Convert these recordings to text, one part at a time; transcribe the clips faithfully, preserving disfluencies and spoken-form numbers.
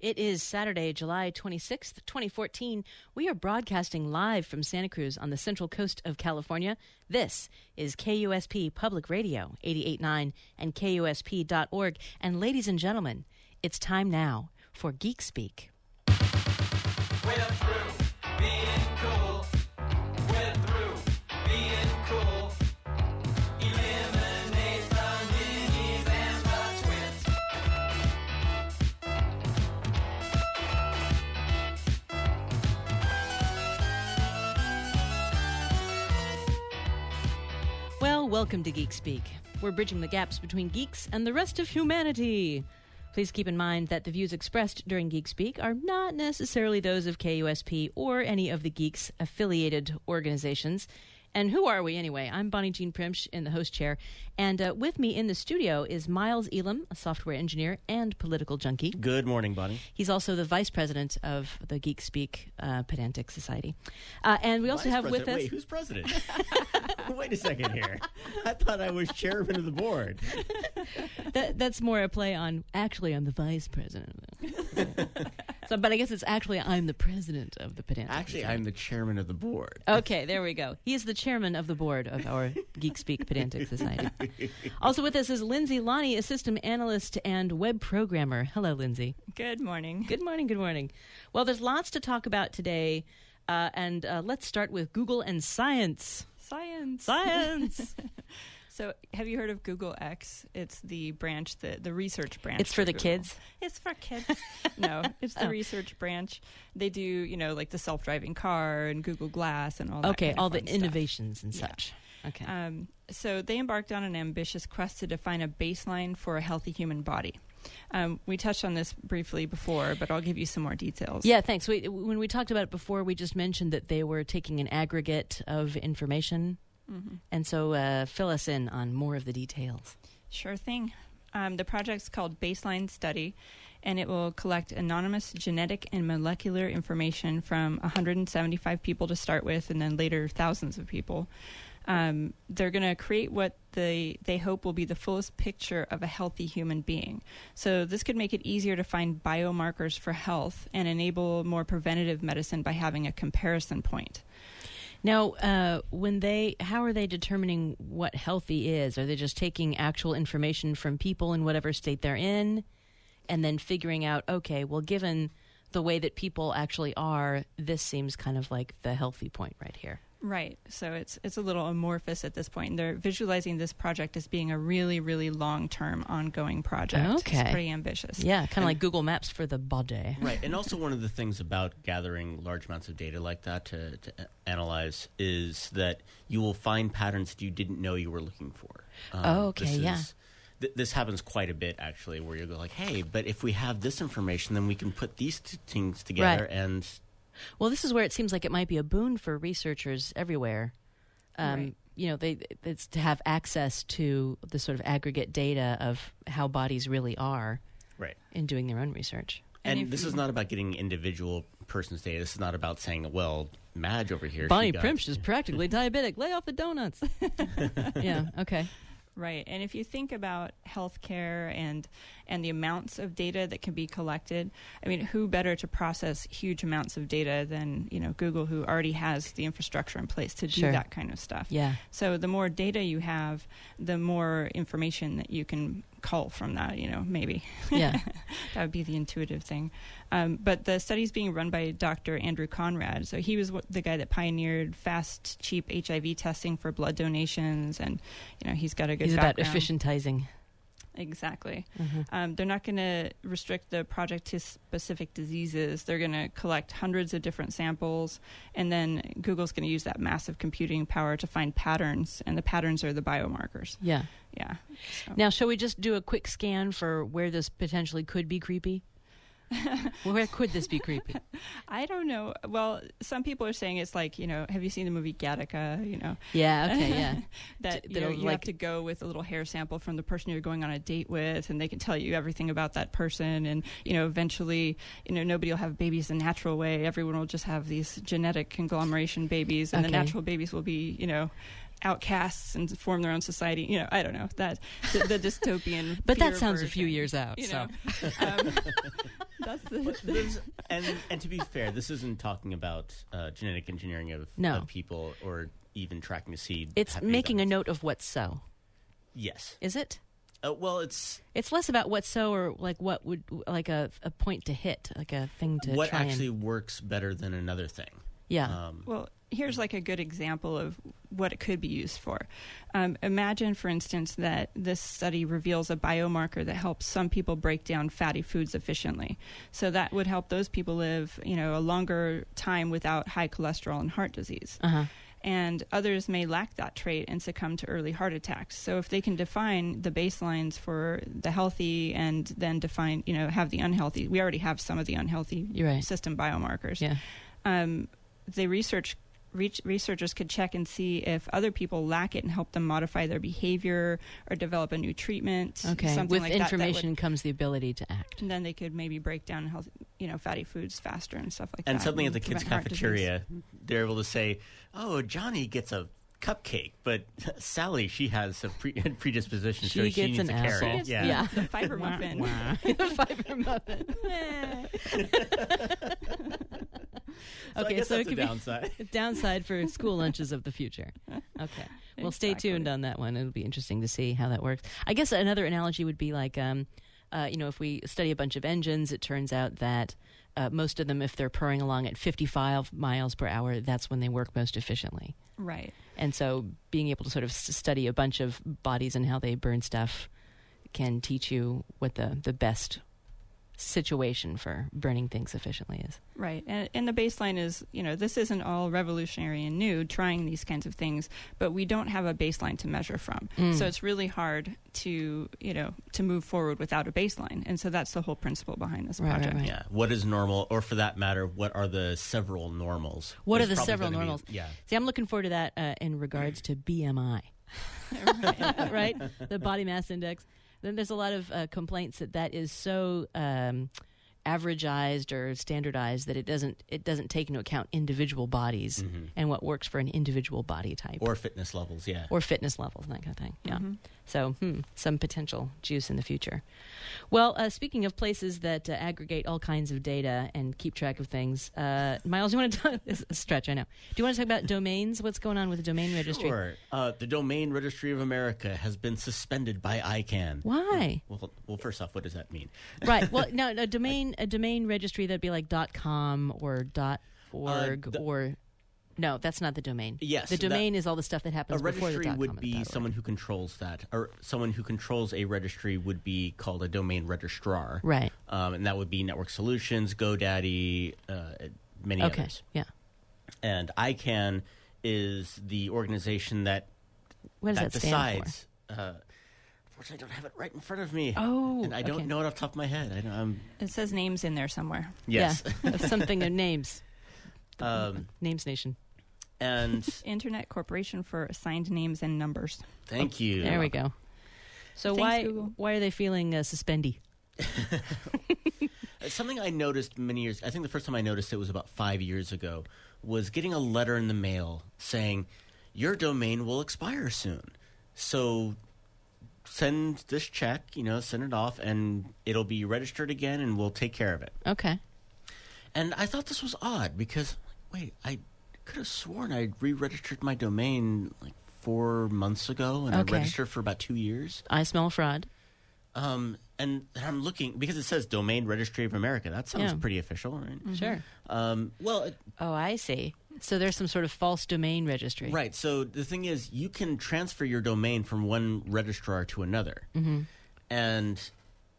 It is Saturday, July twenty-sixth, twenty fourteen. We are broadcasting live from Santa Cruz on the central coast of California. This is K U S P Public Radio, eighty-eight point nine and K U S P dot org. And ladies and gentlemen, it's time now for Geek Speak. We're through being cool. We're through being cool. Eliminate the ninnies and the twins. Well, welcome to Geek Speak. We're bridging the gaps between geeks and the rest of humanity. Please keep in mind that the views expressed during Geek Speak are not necessarily those of K U S P or any of the Geeks affiliated organizations. And who are we anyway? I'm Bonnie Jean Primsch in the host chair. And uh, with me in the studio is Miles Elam, a software engineer and political junkie. Good morning, Bonnie. He's also the vice president of the Geek Speak uh, Pedantic Society. Uh, and we also Vice have president? with us... Wait, who's president? Wait a second here. I thought I was chairman of the board. That, that's more a play on, actually, I'm the vice president. So, but I guess it's actually, I'm the president of the Pedantic Actually, Society. I'm the chairman of the board. Okay, there we go. He is the chairman of the board of our Geek Speak Pedantic Society. Also with us is Lindsay Lonnie, a system analyst and web programmer. Hello, Lindsay. Good morning. Good morning, good morning. Well, there's lots to talk about today, uh, and uh, let's start with Google and science. Science. Science! So, have you heard of Google X? It's the branch, the, the research branch. It's for the Google. kids? It's for kids. No, it's the Oh. research branch. They do, you know, like the self-driving car and Google Glass and all that Okay, kind of all the fun stuff. innovations and Yeah. such. Okay. Um, so, they embarked on an ambitious quest to define a baseline for a healthy human body. Um, we touched on this briefly before, but I'll give you some more details. Yeah, thanks. We, when we talked about it before, we just mentioned that they were taking an aggregate of information. Mm-hmm. And so uh, fill us in on more of the details. Sure thing. Um, the project's called Baseline Study, and it will collect anonymous genetic and molecular information from one hundred seventy-five people to start with, and then later thousands of people. Um, they're going to create what they they hope will be the fullest picture of a healthy human being. So this could make it easier to find biomarkers for health and enable more preventative medicine by having a comparison point. Now, uh, when they, how are they determining what healthy is? Are they just taking actual information from people in whatever state they're in, and then figuring out, okay, well, given the way that people actually are, this seems kind of like the healthy point right here. Right. So it's it's a little amorphous at this point. And they're visualizing this project as being a really, really long-term, ongoing project. Okay. It's pretty ambitious. Yeah, kind of like Google Maps for the body. Right, and also one of the things about gathering large amounts of data like that to, to analyze is that you will find patterns that you didn't know you were looking for. Um, Oh, okay, this yeah. Is, th- this happens quite a bit, actually, where you go like, hey, but if we have this information, then we can put these two things together Right. and... Well, this is where it seems like it might be a boon for researchers everywhere. Um, Right. You know, they it's to have access to the sort of aggregate data of how bodies really are Right. in doing their own research. And, And if this you- is not about getting individual person's data. This is not about saying, well, Madge over here... Bonnie she got- Primsch is practically diabetic. Lay off the donuts. Yeah, okay. Right. And if you think about healthcare and and the amounts of data that can be collected, I mean, who better to process huge amounts of data than, you know, Google, who already has the infrastructure in place to do Sure. that kind of stuff. Yeah. So the more data you have, the more information that you can cull from that, you know, maybe. Yeah. That would be the intuitive thing. Um, but the study's being run by Doctor Andrew Conrad. So he was what, the guy that pioneered fast, cheap H I V testing for blood donations. And, you know, he's got a good He's about background. efficientizing. Exactly. Mhm. Um, they're not going to restrict the project to specific diseases. They're going to collect hundreds of different samples, and then Google's going to use that massive computing power to find patterns, and the patterns are the biomarkers. Yeah. Yeah. So. Now, shall we just do a quick scan for where this potentially could be creepy? Where could this be creepy? I don't know. Well, some people are saying it's like, you know, have you seen the movie Gattaca? You know, Yeah, okay, yeah. that D- you, know, that'll, you like- have to go with a little hair sample from the person you're going on a date with, and they can tell you everything about that person. And, you know, eventually, you know, nobody will have babies the natural way. Everyone will just have these genetic conglomeration babies, and Okay. the natural babies will be, you know, outcasts and form their own society. You know, I don't know that the, the dystopian. But that fear sounds a few version, years out. You so. know, um, that's the. There's- and and to be fair, this isn't talking about uh, genetic engineering of, No. of people or even tracking a seed. It's happy making a events. note of what's so. Yes. Is it? Uh, well, it's It's less about what's so, or like what would like a, a point to hit, like a thing to what try actually and works better than another thing. yeah. Um, Well, here's like a good example of what it could be used for. Um, imagine, for instance, that this study reveals a biomarker that helps some people break down fatty foods efficiently. So that would help those people live, you know, a longer time without high cholesterol and heart disease. Uh huh. And others may lack that trait and succumb to early heart attacks. So if they can define the baselines for the healthy and then define, you know, have the unhealthy, we already have some of the unhealthy You're right. system biomarkers. Yeah. Um, they research reach, researchers could check and see if other people lack it and help them modify their behavior or develop a new treatment. Okay. Something With like that that would- information comes the ability to act. and then they could maybe break down healthy, you know, fatty foods faster and stuff like and that. suddenly at the kids' prevent heart disease. cafeteria, they're able to say, "Oh, Johnny gets a cupcake, but Sally, she has a pre- predisposition, She so gets she needs an a apple. carrot." Yeah. Yeah. The fiber muffin. The fiber muffin. So I Okay, guess so it that's a could be- downside. Downside for school lunches of the future. Okay. Well, stay Exactly. tuned on that one. It'll be interesting to see how that works. I guess another analogy would be like, um, uh, you know, if we study a bunch of engines, it turns out that uh, most of them, if they're purring along at fifty-five miles per hour, that's when they work most efficiently. Right. And so being able to sort of s- study a bunch of bodies and how they burn stuff can teach you what the, the best situation for burning things efficiently is. Right. And, and the baseline is, you know, this isn't all revolutionary and new, trying these kinds of things, but we don't have a baseline to measure from. Mm. So it's really hard to, you know, to move forward without a baseline. And so that's the whole principle behind this Right, right, project. right. Yeah. What is normal, or for that matter, what are the several normals? What There's are the probably several gonna be- normals? yeah. See, I'm looking forward to that uh, in regards to B M I, right? The body mass index. Then there's a lot of uh, complaints that that is so um, averagized or standardized that it doesn't it doesn't take into account individual bodies and what works for an individual body type Or fitness levels, yeah. or fitness levels and that kind of thing. Yeah. Mm-hmm. So, hmm, some potential juice in the future. Well, uh, speaking of places that uh, aggregate all kinds of data and keep track of things, uh, Miles, you want to talk? It's a stretch, I know. Do you want to talk about domains? What's going on with the domain registry? Sure. Uh, the Domain Registry of America has been suspended by I CANN. Why? Well, well, first off, what does that mean? Right. Well, no, a domain a domain registry that'd be like .com or .org Uh, the- or no, that's not the domain. Yes, the that- domain is all the stuff that A happens before the registry .com would and the be .org. someone who controls that, or someone who controls a registry would be called a domain registrar. Right. Um, and that would be Network Solutions, GoDaddy, uh, many Okay. others. Yeah. And I CANN is the organization that What does that that, stand decides. Uh, unfortunately, I don't have it right in front of me. Oh, and I don't okay. know it off the top of my head. I know, I'm It says names in there somewhere. yes. for? Yeah. Of something of names. um, Names Nation. and Internet Corporation for Assigned Names and Numbers. thank you. There we go. So Thanks, why Google. why are they feeling uh, suspendy? Something I noticed many years, I think the first time I noticed it was about five years ago, was getting a letter in the mail saying, your domain will expire soon. So send this check, you know, send it off, and it'll be registered again, and we'll take care of it. Okay. And I thought this was odd because, wait, I could have sworn I re-registered my domain like four months ago, and Okay. I registered for about two years. I smell fraud. Um, and I'm looking, because it says Domain Registry of America. That sounds Yeah. pretty official, right? Sure. Um, well, it, Oh, I see. So there's some sort of false domain registry. right. So the thing is, you can transfer your domain from one registrar to another, mm-hmm. and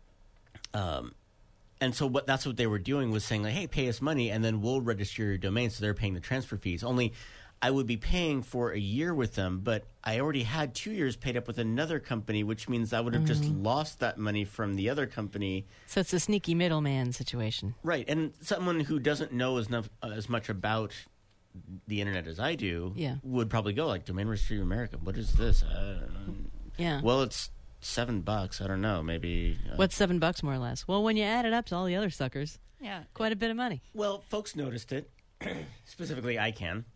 um, and so what that's what they were doing was saying like, hey, pay us money, and then we'll register your domain. So they're paying the transfer fees. Only I would be paying for a year with them, but I already had two years paid up with another company, which means I would have just lost that money from the other company. So it's a sneaky middleman situation. Right, and someone who doesn't know as, enough, uh, as much about the internet as I do Yeah. would probably go like, Domain Registry of America, what is this? I don't know. Yeah. Well, it's seven bucks. I don't know. Maybe. Uh, What's seven bucks more or less? Well, when you add it up to all the other suckers, Yeah. quite a bit of money. Well, folks noticed it. Specifically, I CANN. Yeah.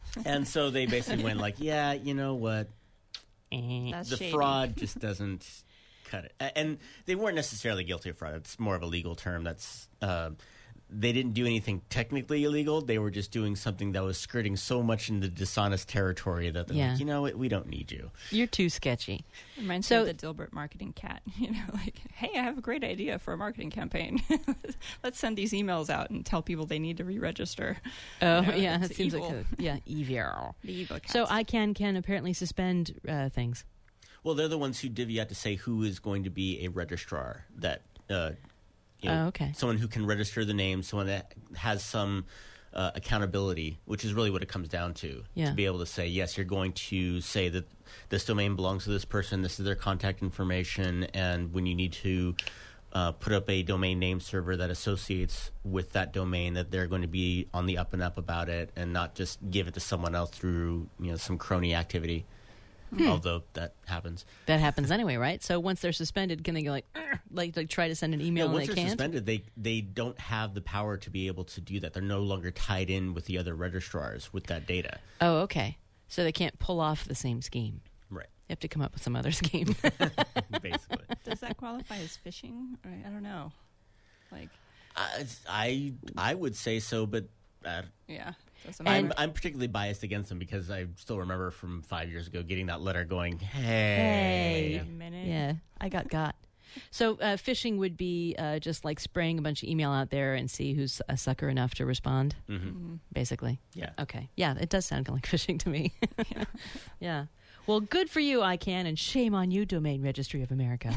And so they basically went like, yeah, you know what? That's The shady. fraud just doesn't cut it. A- And they weren't necessarily guilty of fraud. It's more of a legal term. That's uh, they didn't do anything technically illegal. They were just doing something that was skirting so much into dishonest territory that they're Yeah. like, you know what? We don't need you. You're too sketchy. Reminds So- me of the Dilbert marketing cat. You know, like, hey, I have a great idea for a marketing campaign. Let's send these emails out and tell people they need to re-register. Oh, You know, yeah, it's it seems evil. like a, yeah, evil. The evil cats. So ICANN can apparently suspend uh, things. Well, they're the ones who divvy out to say who is going to be a registrar. That uh, you know, Oh, okay. someone who can register the name, someone that has some uh, accountability, which is really what it comes down to. Yeah. To be able to say, yes, you're going to say that this domain belongs to this person, this is their contact information, and when you need to uh, put up a domain name server that associates with that domain, that they're going to be on the up and up about it and not just give it to someone else through, you know, some crony activity. Hmm. Although that happens. That happens anyway, right? So once they're suspended, can they go like, "Ugh," like, like try to send an email Yeah, and once they they're can't? suspended, they they don't have the power to be able to do that. They're no longer tied in with the other registrars with that data. Oh, okay. So they can't pull off the same scheme. Right. You have to come up with some other scheme. Basically. Does that qualify as phishing? Or, I don't know. Like, I, I I would say so, but uh, yeah. Doesn't I'm matter. I'm particularly biased against them because I still remember from five years ago getting that letter going, Hey. hey. Wait a minute. Yeah, I got got. So uh, phishing would be uh, just like spraying a bunch of email out there and see who's a sucker enough to respond, hmm basically. Yeah. Okay. Yeah, it does sound like phishing to me. Yeah. Yeah. Well, good for you, ICANN, and shame on you, Domain Registry of America.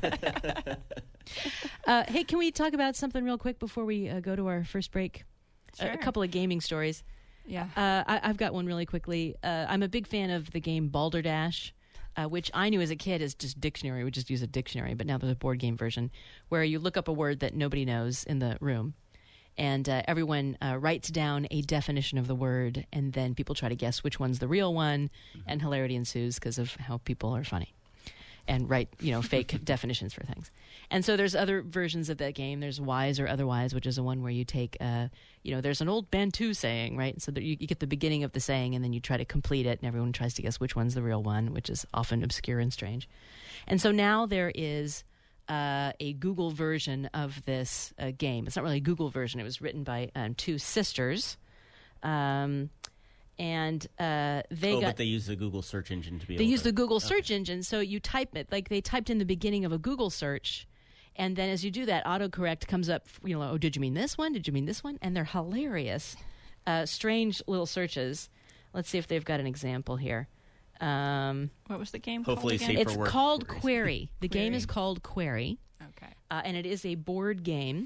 uh, hey, can we talk about something real quick before we uh, go to our first break? A- Sure. A, couple of gaming stories. Yeah. Uh, I, I've got one really quickly. Uh, I'm a big fan of the game Balderdash, uh, which I knew as a kid as just dictionary. We just use a dictionary, but now there's a board game version where you look up a word that nobody knows in the room, and uh, everyone uh, writes down a definition of the word, and then people try to guess which one's the real one, and hilarity ensues because of how people are funny and write, you know, fake definitions for things. And so there's other versions of that game. There's Wise or Otherwise, which is the one where you take, uh, you know, there's an old Bantu saying, right? So that you, you get the beginning of the saying, and then you try to complete it, and everyone tries to guess which one's the real one, which is often obscure and strange. And so now there is uh, a Google version of this uh, game. It's not really a Google version. It was written by um, two sisters. Um, and uh, they oh, got... but they use the Google search engine to be They able use to... the Google search engine, so you type it like they typed in the beginning of a Google search, and then as you do that, autocorrect comes up. You know, oh, did you mean this one? Did you mean this one? And they're hilarious, uh, strange little searches. Let's see if they've got an example here. Um, What was the game Hopefully called again? safe- it's work called queries. Query. The game Query. is called Query, Okay. uh, and it is a board game.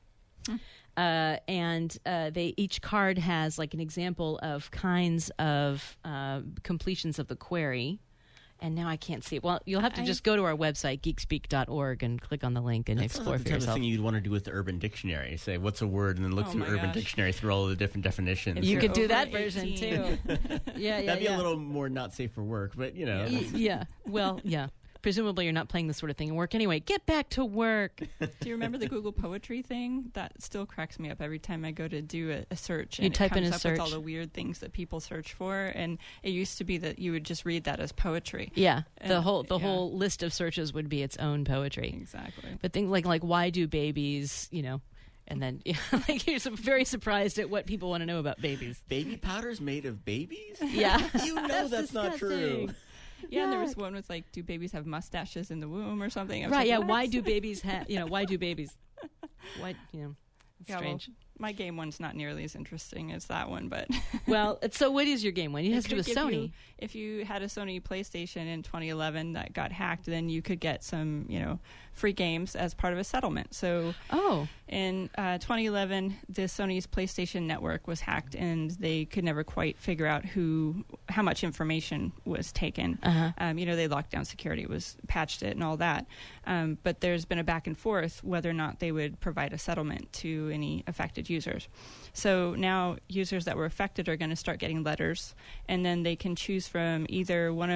Uh, and uh, they each card has like an example of kinds of uh, completions of the query. And now I can't see it. Well, you'll have to I- just go to our website, geekspeak dot org, and click on the link and That explore sounds like for the type of yourself. thing you'd want to do with the Urban Dictionary. Say, what's a word, and then look Oh through my Urban gosh. Dictionary through all of the different definitions. If You you're could do over that version eighteen. too. yeah, yeah, That'd be yeah. a little more not safe for work, but, you know. Y- yeah. Well, yeah. Presumably you're not playing this sort of thing in work anyway. Get back to work. Do you remember the Google Poetry thing? That still cracks me up every time I go to do a, a search. You And type it in comes a up with all search. the weird things that people search for, and it used to be that you would just read that as poetry. Yeah. The And- whole the yeah. whole list of searches would be its own poetry. Exactly. But things like like why do babies, you know, and then like you're so very surprised at what people want to know about babies. Baby powder's made of babies? Yeah. You know that's, not true. disgusting. Yeah, and there was Yuck. one with like, do babies have mustaches in the womb or something? I was Right, like, yeah. what? Why do babies have, you know, why do babies? Why, you know, it's Yeah, well, strange. my game one's not nearly as interesting as that one, but Well, it's- so what is your game one? It has to do with could give Sony. you- if you had a Sony PlayStation in twenty eleven that got hacked, then you could get some, you know, free games as part of a settlement. So Oh, in uh, twenty eleven, the Sony's PlayStation network was hacked, and they could never quite figure out who, how much information was taken. Uh-huh. Um, you know, they locked down security, was patched it, and all that. Um, but there's been a back and forth whether or not they would provide a settlement to any affected users. So now users that were affected are going to start getting letters, and then they can choose from either one of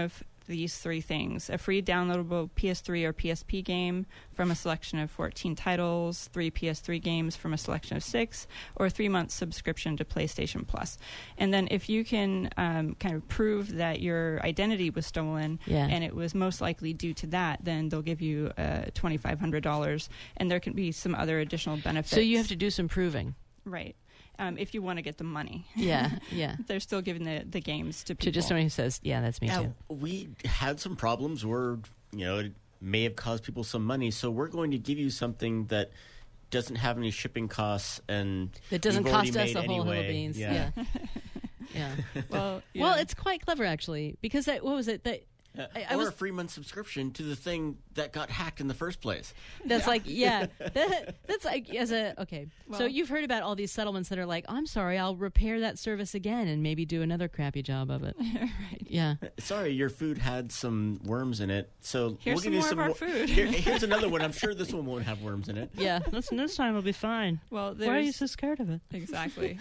these three things: a free downloadable P S three or P S P game from a selection of fourteen titles, three P S three games from a selection of six, or a three-month subscription to PlayStation Plus. And then if you can um, kind of prove that your identity was stolen Yeah. and it was most likely due to that, then they'll give you uh, twenty-five hundred dollars. And there can be some other additional benefits. So you have to do some proving. Right. Um, if you want to get the money. Yeah, yeah. They're still giving the, the games to people. To just somebody who says, yeah, that's me Now, too. we had some problems where, you know, it may have caused people some money, so we're going to give you something that doesn't have any shipping costs and It doesn't we've already cost us made a whole hill of anyway. beans. Yeah. Yeah. Yeah. Well, Well, yeah. it's quite clever, actually, because that, what was it? That Uh, I- I or was- a free month subscription to the thing that got hacked in the first place. That's like, yeah, that, that's like, as a, okay. so Well- you've heard about all these settlements that are like, I'm sorry, I'll repair that service again and maybe do another crappy job of it. right. Yeah. Sorry, your food had some worms in it, so Here's we'll some give you more of some our wo- food. Here, here's another one. I'm sure this one won't have worms in it. Yeah. This, this time will be fine. Well, Why are you there's so scared of it? exactly.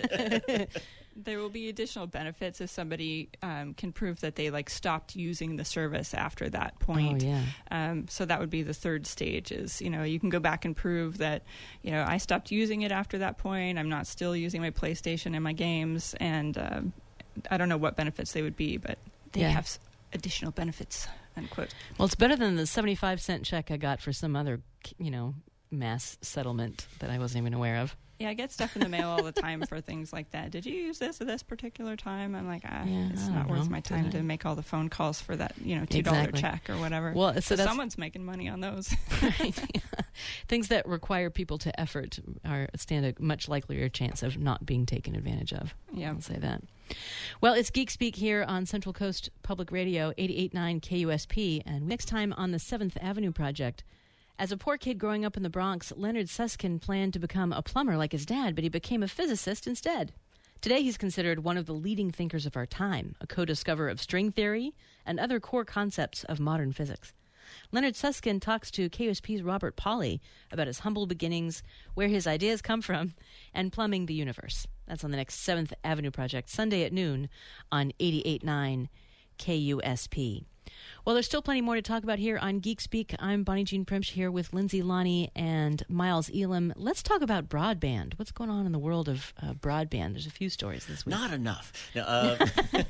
There will be additional benefits if somebody um, can prove that they like stopped using the service after that point. Oh, yeah. Um, so that would be the third stage. Is you know you can go back and prove that you know I stopped using it after that point. I'm not still using my PlayStation and my games, and um, I don't know what benefits they would be, but they Yeah. have s- additional benefits. Unquote. Well, it's better than the seventy-five cent check I got for some other, you know, mass settlement that I wasn't even aware of. Yeah, I get stuff in the mail all the time for things like that. Did you use this at this particular time? I'm like, ah, Yeah, it's I not don't worth know. my time Did I? to make all the phone calls for that, you know, two dollar Exactly. check or whatever. Well, so so that's someone's making money on those. right. Things that require people to effort are stand a much likelier chance of not being taken advantage of. Yeah. I'll say that. Well, it's Geek Speak here on Central Coast Public Radio, eighty-eight point nine K U S P, and next time on the seventh Avenue Project. As a poor kid growing up in the Bronx, Leonard Susskind planned to become a plumber like his dad, but he became a physicist instead. Today, he's considered one of the leading thinkers of our time, a co-discoverer of string theory and other core concepts of modern physics. Leonard Susskind talks to K U S P's Robert Pauley about his humble beginnings, where his ideas come from, and plumbing the universe. That's on the next seventh Avenue Project, Sunday at noon on eighty-eight point nine K U S P. Well, there's still plenty more to talk about here on Geek Speak. I'm Bonnie Jean Primsch here with Lindsay Lonnie and Miles Elam. Let's talk about broadband. What's going on in the world of uh, broadband? There's a few stories this week. Not enough. No, uh,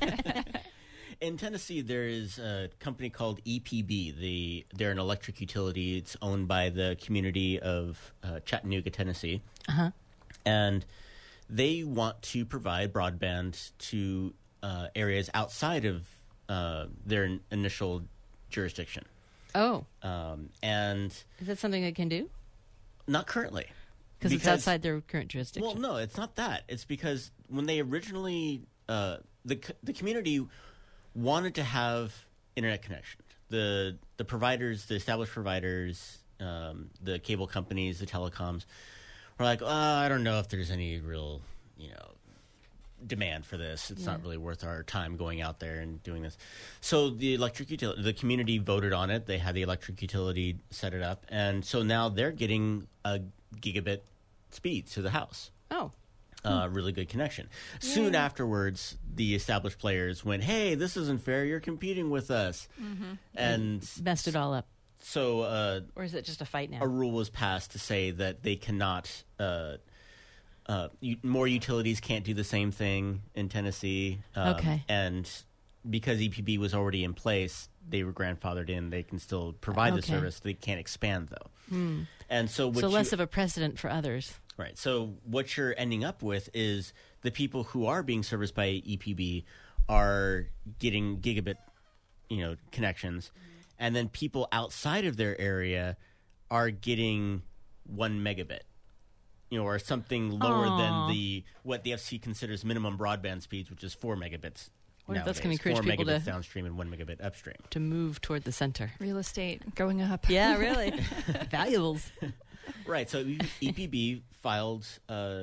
in Tennessee, there is a company called E P B. The, they're an electric utility. It's owned by the community of uh, Chattanooga, Tennessee. Uh-huh. And they want to provide broadband to uh, areas outside of uh, their in- initial jurisdiction. Oh, Um, and is that something they can do? not currently. Because it's outside their current jurisdiction. Well, no, it's not that. It's because when they originally, uh, the c- the community wanted to have internet connection. The the providers, the established providers, um, the cable companies, the telecoms, were like, oh, I don't know if there's any real, you know, demand for this. It's Yeah. not really worth our time going out there and doing this. So the electric utility, the community voted on it. They had the electric utility set it up, and so now they're getting a gigabit speed to the house. Oh, Uh, really good connection. Soon afterwards, the established players went, "Hey, this isn't fair. You're competing with us," and messed it all up. so uh, Or is it just a fight now? a rule was passed to say that they cannot. Uh, uh, u- more utilities can't do the same thing in Tennessee. Um, Okay. And because E P B was already in place, they were grandfathered in. They can still provide the Okay. service. They can't expand though. And so, what so you- less of a precedent for others. Right. So what you're ending up with is the people who are being serviced by E P B are getting gigabit, you know, connections, and then people outside of their area are getting one megabit, you know, or something lower Aw. than the what the F C C considers minimum broadband speeds, which is four megabits. What if that's nowadays. gonna encourage four people megabits to- downstream and one megabit upstream. To move toward the center. Real estate going up. Yeah, really. Valuables. Right. So E P B filed uh,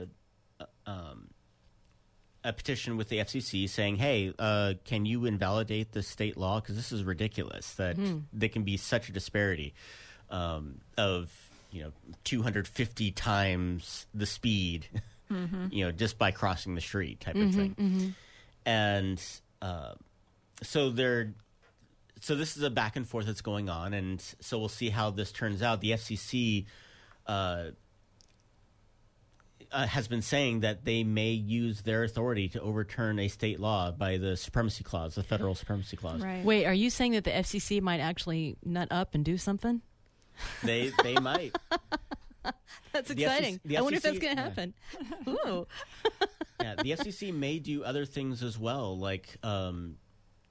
um, a petition with the F C C saying, "Hey, uh, can you invalidate the state law? Because this is ridiculous that there can be such a disparity um, of you know two hundred fifty times the speed, you know, just by crossing the street type of thing." And uh, so they're so this is a back and forth that's going on, and so we'll see how this turns out. The F C C uh, uh, has been saying that they may use their authority to overturn a state law by the supremacy clause, the federal supremacy clause. Right. Wait, are you saying that the F C C might actually nut up and do something? They they might. That's The F C C exciting. the I wonder if F C that's C going to happen. Ooh. Yeah, the F C C may do other things as well, like um,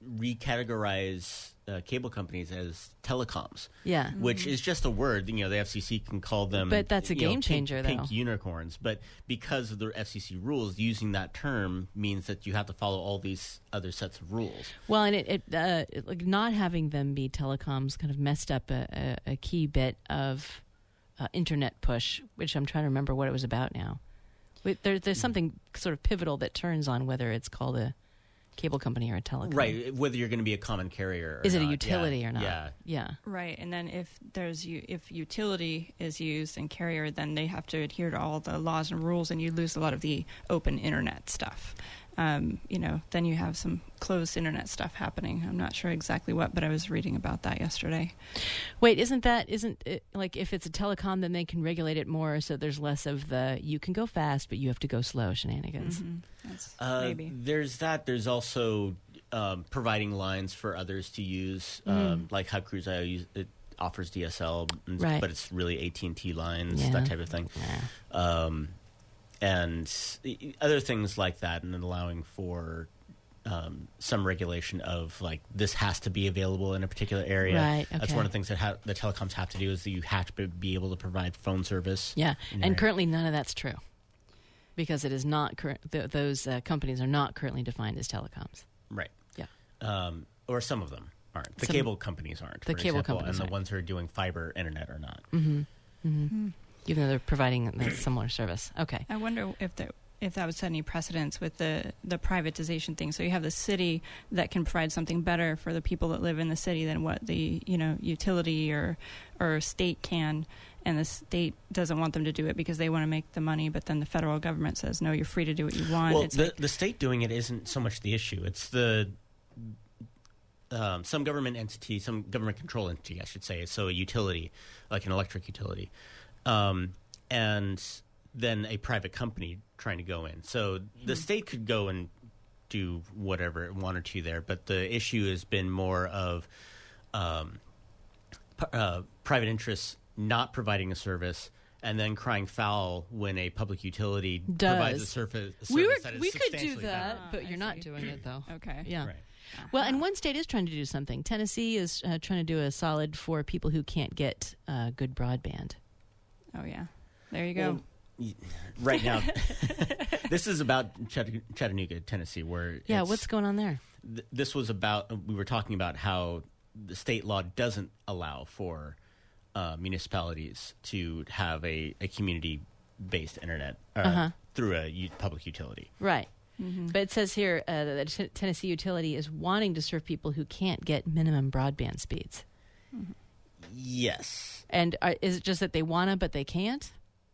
recategorize uh, cable companies as telecoms. Yeah. Which is just a word. You know, the F C C can call them. But that's a you know, game pink- changer, though. Pink unicorns. But because of the F C C rules, using that term means that you have to follow all these other sets of rules. Well, and it, it, uh, it like not having them be telecoms kind of messed up a, a, a key bit of uh, internet push, which I'm trying to remember what it was about now. Wait, there, there's something sort of pivotal that turns on whether it's called a cable company or a telecom. Right, whether you're going to be a common carrier or Is it a not. utility Yeah, or not? Yeah. Yeah. Right, and then if there's u- if utility is used and carrier, then they have to adhere to all the laws and rules, and you lose a lot of the open internet stuff. Um, you know, then you have some closed internet stuff happening. I'm not sure exactly what, but I was reading about that yesterday. Wait, isn't that, isn't it, like if it's a telecom, then they can regulate it more so there's less of the you can go fast, but you have to go slow shenanigans. Mhm. That's Uh, maybe. There's that. There's also um, providing lines for others to use, um, like Hub Cruise I O use, it offers D S L, and- Right. but it's really A T and T lines, Yeah. that type of thing. Yeah. Um, and i- other things like that, and then allowing for um, some regulation of like this has to be available in a particular area. Right, That's okay. one of the things that ha- the telecoms have to do is that you have to be able to provide phone service. Yeah, in and there. currently none of that's true because it is not current. Th- those uh, companies are not currently defined as telecoms. Right. Yeah. Um, or some of them aren't. The Some- cable companies aren't. the for cable example, companies and aren't. the ones who are doing fiber internet are not. Even though they're providing a similar service. Okay. I wonder if there, if that would set any precedents with the, the privatization thing. So you have the city that can provide something better for the people that live in the city than what the you know utility or or state can, and the state doesn't want them to do it because they want to make the money. But then the federal government says no, you're free to do what you want. Well, it's the, like, the state doing it isn't so much the issue. It's the um, some government entity, some government control entity, I should say. So a utility, like an electric utility, um, and then a private company trying to go in. So the state could go and do whatever it wanted to there, but the issue has been more of um, p- uh, private interests not providing a service and then crying foul when a public utility provides a Does. surface, service We were that is we could do substantially that, better. Ah, but I you're not see. doing it though. okay. Yeah. Right. Well, and one state is trying to do something. Tennessee is uh, trying to do a solid for people who can't get uh, good broadband. Oh yeah, there you go. Well, y- right now, this is about Chatt- Chattanooga, Tennessee, where Yeah, it's- what's going on there? th- this was about. We were talking about how the state law doesn't allow for uh, municipalities to have a, a community-based internet uh, Uh-huh. through a u- public utility. Right. But it says here uh, that the T- Tennessee utility is wanting to serve people who can't get minimum broadband speeds. Yes. And are, is it just that they want to, but they can't?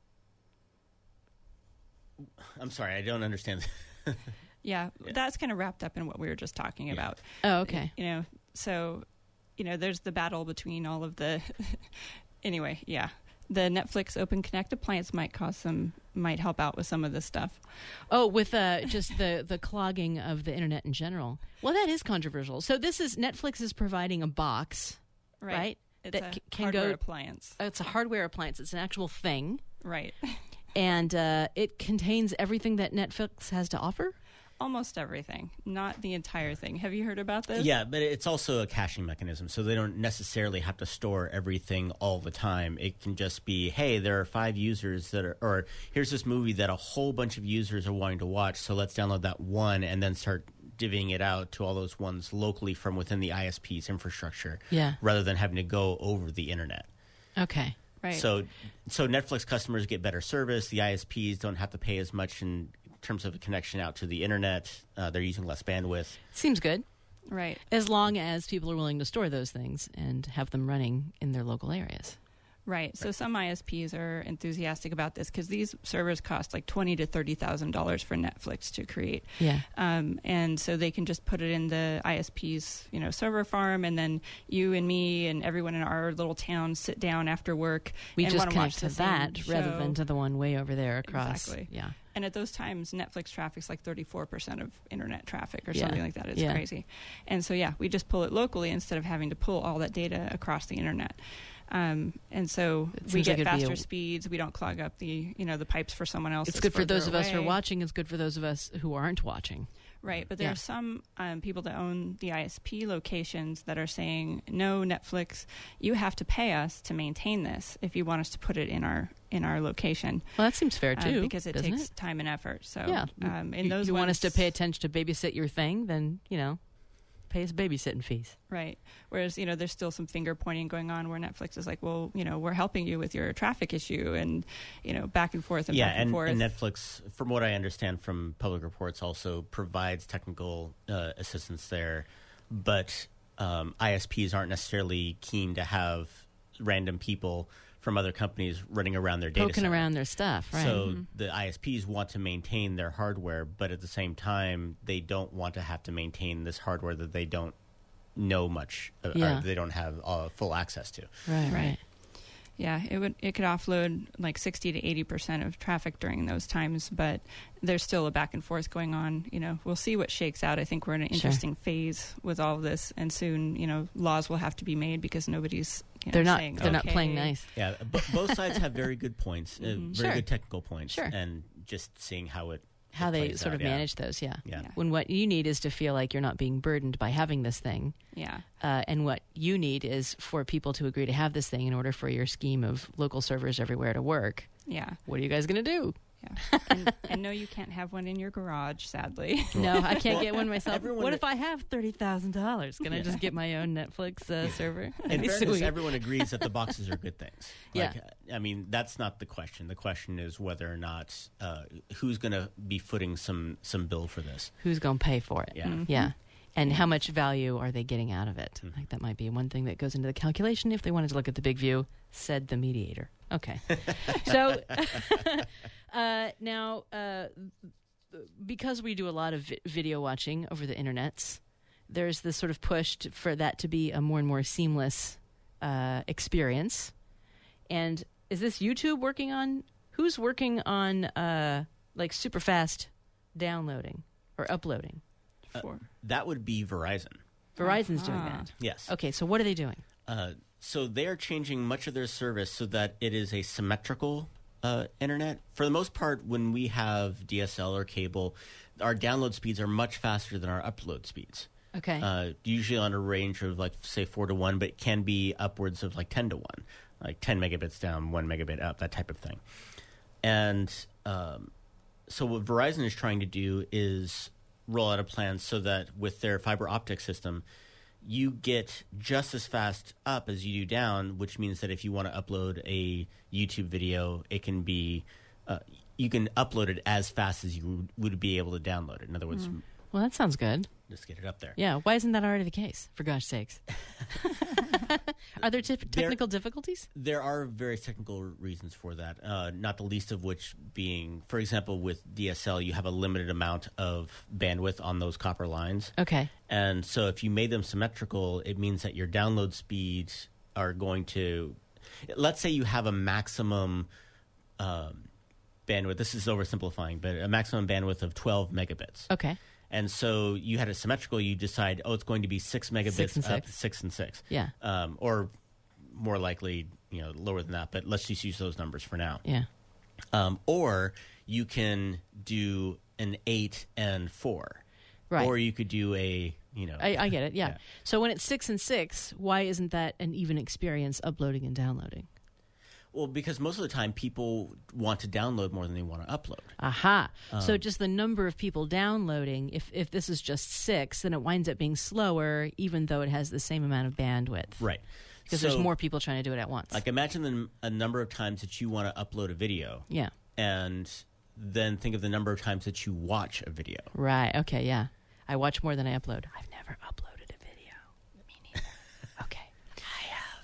I'm sorry, I don't understand. Yeah, that's kind of wrapped up in what we were just talking Yeah. about. Oh, okay. You know, so, you know, there's the battle between all of the. Anyway, yeah. The Netflix Open Connect appliance might cause some, might help out with some of this stuff. Oh, with uh, just the, the clogging of the internet in general. Well, that is controversial. So this is Netflix is providing a box, right? It's that a c- can hardware go- appliance. It's a hardware appliance. It's an actual thing, Right. and uh, it contains everything that Netflix has to offer. Almost everything, not the entire thing. Have you heard about this? Yeah, but it's also a caching mechanism, so they don't necessarily have to store everything all the time. It can just be, hey, there are five users that are, or here's this movie that a whole bunch of users are wanting to watch, so let's download that one and then start divvying it out to all those ones locally from within the I S P's infrastructure, Yeah. rather than having to go over the internet. Okay. Right. So, so Netflix customers get better service. The I S Ps don't have to pay as much in terms of a connection out to the internet. Uh, they're using less bandwidth. Seems good. right. As long as people are willing to store those things and have them running in their local areas. Right. So some I S Ps are enthusiastic about this because these servers cost like twenty to thirty thousand dollars for Netflix to create. Yeah. Um, and so they can just put it in the I S P's, you know, server farm, and then you and me and everyone in our little town sit down after work. We and just wanna watch connect to the same that rather show. than to the one way over there across. Exactly. Yeah. And at those times, Netflix traffic's like thirty-four percent of internet traffic or Yeah. something like that. It's Yeah. crazy. And so, yeah, we just pull it locally instead of having to pull all that data across the internet. Um, and so It we seems like get it'd be faster a- speeds. We don't clog up the, you know, the pipes for someone else. It's that's good for further those of us who are away. watching. It's good for those of us who aren't watching. Right, but there Yeah. are some um, people that own the I S P locations that are saying, no, Netflix, you have to pay us to maintain this if you want us to put it in our in our location. Well, that seems fair uh, too, because it doesn't takes it? time and effort. So Yeah. um, in you, those you want us to ones- pay attention to babysit your thing, then you know, pay us babysitting fees. Right. Whereas, you know, there's still some finger pointing going on where Netflix is like, well, you know, we're helping you with your traffic issue and, you know, back and forth and yeah, back and, and, forth. and Netflix, from what I understand from public reports, also provides technical uh, assistance there. But um, I S Ps aren't necessarily keen to have random people from other companies running around their data Poking center. around their stuff, right? So the I S Ps want to maintain their hardware, but at the same time, they don't want to have to maintain this hardware that they don't know much, uh, Yeah. or they don't have uh, full access to. right, right. Right. Yeah, it would it could offload like sixty to eighty percent of traffic during those times, but there's still a back and forth going on. You know, we'll see what shakes out. I think we're in an Sure. interesting phase with all of this, and soon, you know, laws will have to be made because nobody's you know, They're not. saying, They're not okay. playing nice. Yeah, b- both sides have very good points, uh, Mhm. very Sure. good technical points, Sure. and just seeing how it How it they plays sort out, of yeah. manage those, yeah. Yeah. Yeah. When what you need is to feel like you're not being burdened by having this thing, Yeah. uh, and what you need is for people to agree to have this thing in order for your scheme of local servers everywhere to work. Yeah. What are you guys going to do? Yeah. and, and no, you can't have one in your garage, sadly. No, I can't get one myself. everyone- What if I have thirty thousand dollars? Can I just get my own Netflix uh, server? In That'd be fairness, sweet. everyone agrees that the boxes are good things. Yeah. Like, I mean, that's not the question. The question is whether or not uh, who's going to be footing some some bill for this. Who's going to pay for it? Yeah. Mhm. Yeah. And how much value are they getting out of it? Mhm. Like that might be one thing that goes into the calculation if they wanted to look at the big view, said the mediator. Okay. So uh, now, uh, because we do a lot of vi- video watching over the internets, there's this sort of push to, for that to be a more and more seamless uh, experience. And is this YouTube working on? Who's working on uh, like super fast downloading or uploading? Uh, For That would be Verizon. Verizon's doing Ah. that. Yes. Okay, so what are they doing? Uh, so they are changing much of their service so that it is a symmetrical uh, internet. For the most part, when we have D S L or cable, our download speeds are much faster than our upload speeds. Okay. Uh, usually on a range of like say four to one, but it can be upwards of like ten to one, like ten megabits down, one megabit up, that type of thing. And um, so what Verizon is trying to do is roll out a plan so that with their fiber optic system, you get just as fast up as you do down, which means that if you want to upload a YouTube video, it can be uh, you can upload it as fast as you would be able to download it. In other words, well, that sounds good. just get it up there. Yeah. Why isn't that already the case? For gosh sakes. Are there t- technical difficulties? There are various technical reasons for that, uh, not the least of which being, for example, with D S L, you have a limited amount of bandwidth on those copper lines. Okay. And so if you made them symmetrical, it means that your download speeds are going to, let's say you have a maximum um, bandwidth, this is oversimplifying, but a maximum bandwidth of twelve megabits. Okay. And so you had a symmetrical, you decide, oh, it's going to be six megabits Six and up, six. six and six. Yeah. Um, or more likely, you know, lower than that, but let's just use those numbers for now. Yeah. Um, or you can do an eight and four. Right. Or you could do a, you know. I, I get it. Yeah. Yeah. So when it's six and six, why isn't that an even experience uploading and downloading? Well, because most of the time people want to download more than they want to upload. Aha. Um, so just the number of people downloading, if, if this is just six, then it winds up being slower, even though it has the same amount of bandwidth. Right. Because So, there's more people trying to do it at once. Like imagine the, a number of times that you want to upload a video, yeah. and then think of the number of times that you watch a video. Right. Okay. Yeah. I watch more than I upload. I've never uploaded a video. Me neither. Okay. I have.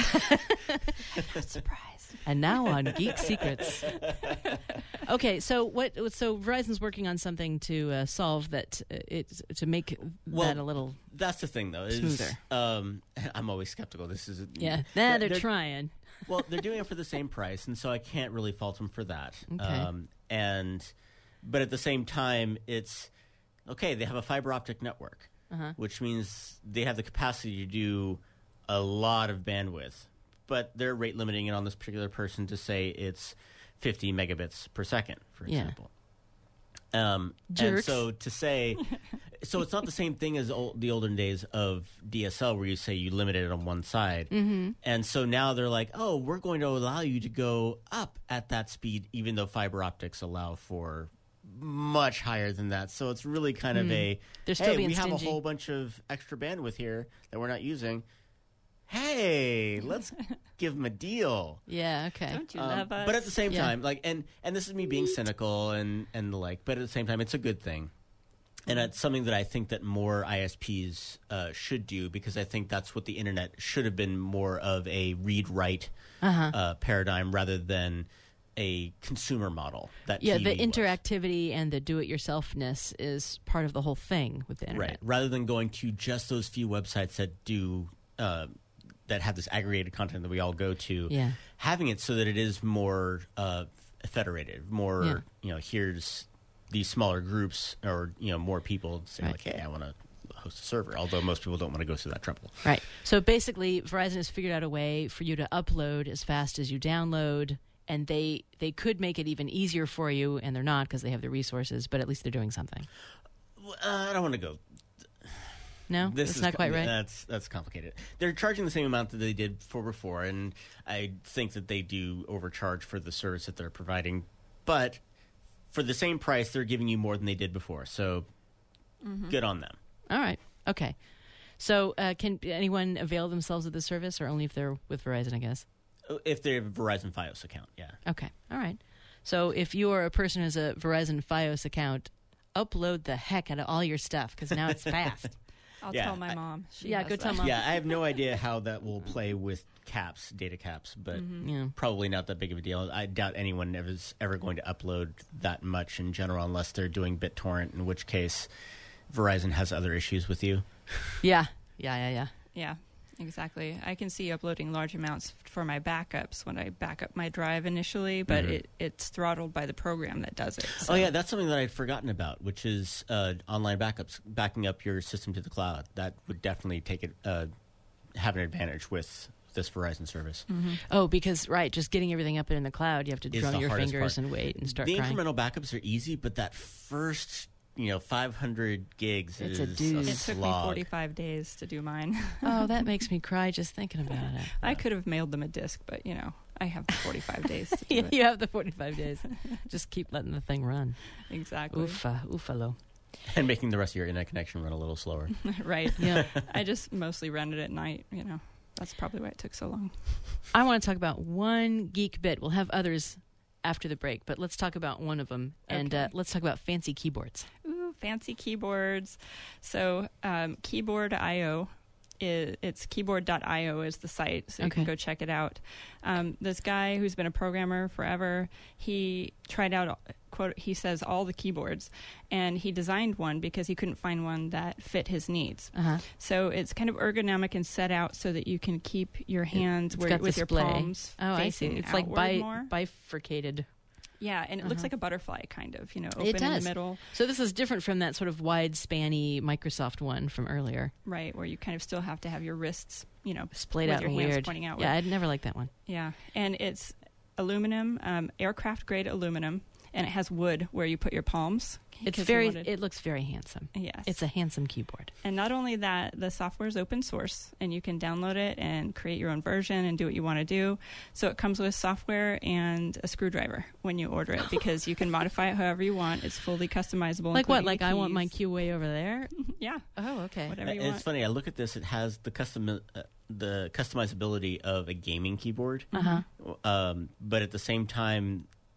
Surprise. And now on Geek Secrets. Okay, so what? So Verizon's working on something to uh, solve that. Uh, it to make Well, that a little That's the thing, though. Is, Smoother. Um, I'm always skeptical. This is yeah. Nah, they're, they're- trying. Well, they're doing it for the same price, and so I can't really fault them for that. Okay. Um, and but at the same time, it's okay. They have a fiber optic network, Uh-huh. which means they have the capacity to do a lot of bandwidth, but they're rate limiting it on this particular person to say it's fifty megabits per second, for Yeah. example. Um, and Jerks. so to say, so it's not the same thing as old, the olden days of D S L where you say you limit it on one side. Mm-hmm. And so now they're like, oh, we're going to allow you to go up at that speed, even though fiber optics allow for much higher than that. So it's really kind of a, They're still hey, being we have a stingy. whole bunch of extra bandwidth here that we're not using. Hey, let's give them a deal. Yeah. Okay. Don't you Um, love us? But at the same Yeah. time, like, and and this is me being cynical and and the like. But at the same time, it's a good thing, and it's something that I think that more I S Ps uh, should do, because I think that's what the internet should have been, more of a read-write Uh-huh. uh, paradigm rather than a consumer model. That Yeah, T the V was. interactivity and the do-it-yourselfness is part of the whole thing with the internet. Right. Rather than going to just those few websites that do uh, that have this aggregated content that we all go to, Yeah. having it so that it is more uh, federated, more, Yeah. you know, here's these smaller groups or, you know, more people saying Right. like, hey, I want to host a server, although most people don't want to go through that trouble. Right. So basically, Verizon has figured out a way for you to upload as fast as you download, and they they could make it even easier for you, and they're not because they have the resources, but at least they're doing something. Well, Uh, I don't want to go. No? This That's is not quite right? That's that's complicated. They're charging the same amount that they did for before, and I think that they do overcharge for the service that they're providing. But for the same price, they're giving you more than they did before. So good on them. All right. Okay. So uh, can anyone avail themselves of the service, or only if they're with Verizon, I guess? If they have a Verizon Fios account, yeah. Okay. All right. So if you are a person who has a Verizon Fios account, upload the heck out of all your stuff, because now it's fast. I'll Yeah, tell my I- mom. She Yeah, has go that. tell mom. Yeah, I have no idea how that will play with caps, data caps, but Yeah. probably not that big of a deal. I doubt anyone is ever going to upload that much in general unless they're doing BitTorrent, in which case Verizon has other issues with you. Yeah. Yeah, yeah, yeah. Yeah, exactly. I can see uploading large amounts for my backups when I back up my drive initially, but Mhm. it, it's throttled by the program that does it. So. Oh, yeah, that's something that I'd forgotten about, which is uh, online backups, backing up your system to the cloud. That would definitely take it, uh, have an advantage with this Verizon service. Oh, because, right, just getting everything up in the cloud, you have to Is drum the your hardest fingers part. and wait and start The crying. incremental backups are easy, but that first, you know, five hundred gigs It's a is doozy. It took me slog. forty-five days to do mine. Oh, that makes me cry just thinking about it. I could have mailed them a disc, but, you know, I have the forty-five days to do it. You have the forty-five days. Just keep letting the thing run. Exactly. Oofa, oofalo. And making the rest of your internet connection run a little slower. Right. Yeah. I just mostly run it at night, you know. That's probably why it took so long. I want to talk about one geek bit. We'll have others after the break, but let's talk about one of them. And Okay. uh, let's talk about fancy keyboards. Ooh, fancy keyboards. So um, Keyboard dot io, is, it's keyboard dot io is the site, so you can Okay. go check it out. Um, this guy who's been a programmer forever, he tried out, quote, he says, all the keyboards, and he designed one because he couldn't find one that fit his needs. Uh-huh. So it's kind of ergonomic and set out so that you can keep your hands It's where, got with display. your palms Oh, I see. facing It's like outward bi- more. bifurcated. Yeah, and it looks Uh-huh. like a butterfly, kind of, you know, It open in the does. middle. So this is different from that sort of wide spanny Microsoft one from earlier. Right, where you kind of still have to have your wrists, you know, Splayed with out your and hands weird. pointing outward. Yeah, I'd never liked that one. Yeah, and it's aluminum, um, aircraft grade aluminum, and it has wood where you put your palms. It's because he very. wanted- It looks very handsome. yes, It's a handsome keyboard. and not only that, the software is open source, and you can download it and create your own version and do what you want to do. So it comes with software and a screwdriver when you order it, because you can modify it however you want. It's fully customizable. Like what? including Like the I want my keys. cue way over there. Yeah, Oh, okay. whatever you it's want. funny. I look at this. It has the custom, uh, the customizability of a gaming keyboard, Uh huh. um, but at the same time,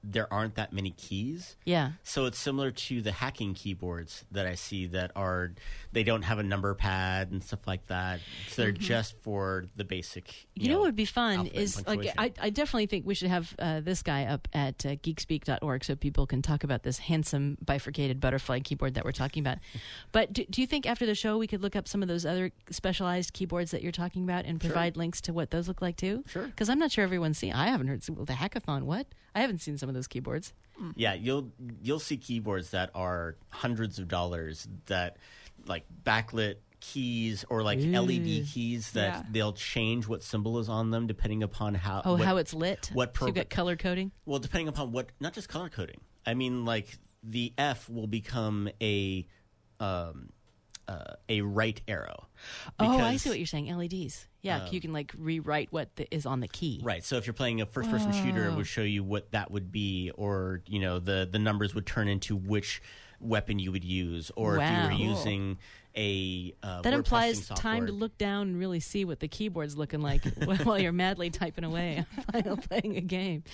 there aren't that many keys. Yeah. So it's similar to the hacking keyboards that I see that are, they don't have a number pad and stuff like that. So they're just for the basic. You, You know know what would be fun alphabet is and like punctuation. I, I definitely think we should have uh, this guy up at uh, geekspeak dot org so people can talk about this handsome bifurcated butterfly keyboard that we're talking about. But do, do you think after the show we could look up some of those other specialized keyboards that you're talking about and Sure. provide links to what those look like too? Sure. Because I'm not sure everyone's seen. I haven't heard the hackathon. What? I haven't seen some of those keyboards. Yeah, you'll you'll see keyboards that are hundreds of dollars that like backlit keys or like L E D Ooh. keys that Yeah. they'll change what symbol is on them depending upon how Oh, what- how it's lit. what so you progr- got color coding. well depending upon what, not just color coding. I mean, like the F will become a um uh, a right arrow. Oh, I because- see what you're saying. L E Ds. Yeah, Um, you can like rewrite what the, is on the key. Right. So if you're playing a first-person shooter, it Whoa. would show you what that would be, or you know, the the numbers would turn into which weapon you would use, or Wow. if you Cool. were using a uh, That word implies processing time to software. look down and really see what the keyboard's looking like while you're madly typing away while playing a game.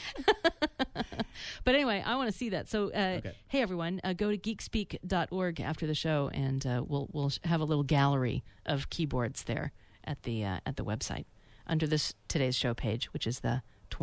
But anyway, I want to see that. So, uh, Okay. hey everyone, uh, go to geekspeak dot org after the show, and uh, we'll we'll have a little gallery of keyboards there at the uh, at the website under this today's show page, which is the